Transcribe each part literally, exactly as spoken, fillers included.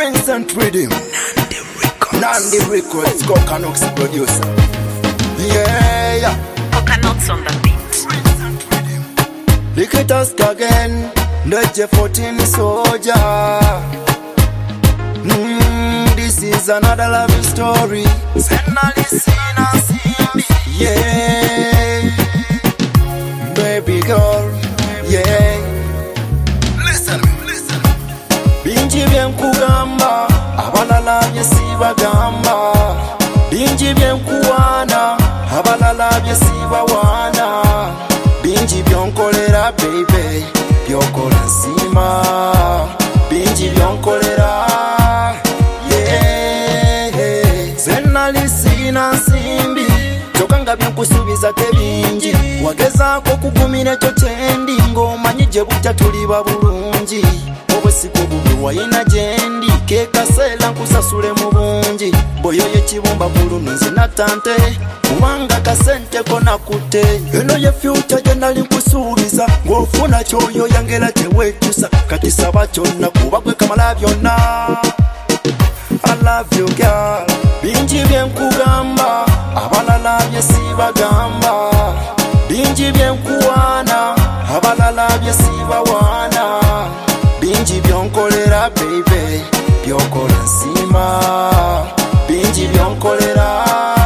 Prince and Freedom, Nandi Records, Coconuts producer. Yeah, yeah. Coconuts on the beat. Look at us again, the J fourteen soldier. Mm, this is another love story. Yeah, baby girl, yeah. Listen, listen. Binji byenkugamba abalala byesibagamba, binji byenkuwaana abalala byesibawaana, binji byonkolera baby byokola nsima, binji byonkolera yeah. Zenali sina nsimbi kyokka byenkusuubiza tebingi, wagezaako kugumira ekyo kyendi ng'omanyi gye bujja tuliba bulungi. Obwesiko bubi wayina gyendi kekaseera nkusasule mu bungi, bw'oyoyo ekibumba bulunu nze natante kubanga kasente ko nakutte. Eno ye future gye nali nkusuubiza ng'ofuna kyoyo yangera teweekyusa, kati saba kyonna kuba gwe kamala byonna. I love you girl, bingi byenkugamba abalala byesibagamba, bingi byenkuwaana abalala byesibawaana, bingi byonkolera baby byokola nsima, bingi byonkolera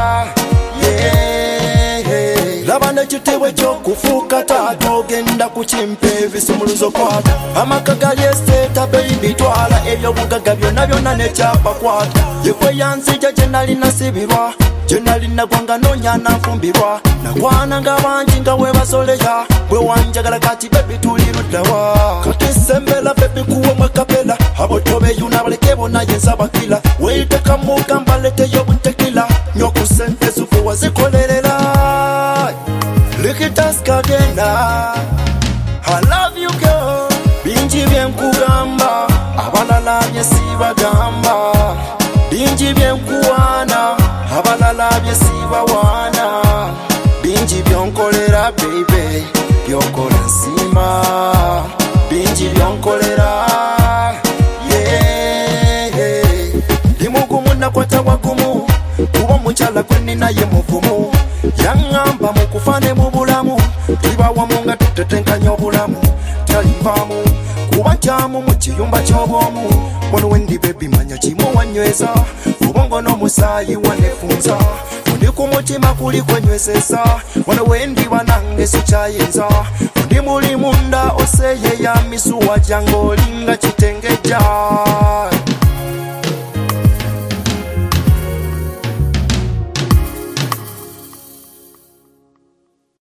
yeah. Laba n'ekitiibwa ekyokufuuka taata ogenda kukimpa ebisumuluzo kwata, amaka gali esseeta baby twala ebyobugagga byonna byonna n'ekyapa kwata, yekwe yanzija gye nali nasibirwa, gye nali nagwanga noonya nanfumbirwa, nakwana nga bangi nga webasoleya, bwe wanjagala kati baby tuli luddawa, kati sembera baby kuwa mwekapela, abo tobeyuna baleke bonna yenza bakila, weeyiteka mugamba leteyo butekila, nyoku sente zufu wazikolerera. Look at us kagenda, I love you girl, bingi byenkugamba abalala byesibagamba, bingi byenkuwaana abalala byesibawaana, bingi byonkolera baby byokola nsima, bingi byonkolera yeah. Limugumu nakwata wagumu kuba omukyala gwe ninaye muvumu, yaŋŋamba mu kufa ne mu bulamu tuliba wamu nga tutetenkanya obulamu, talinvaamu kuba nkyamu mu kiyumba ky'obwomu. Wano wendi baby manya kimu wanyweza, obongo n'omusaayi wanefunza, ndi ku mutima kuli kwenywezeza, wano wendi banange sikyayinza, ndi muli munda oseeyeya misuwa gyange olinga kitengejja.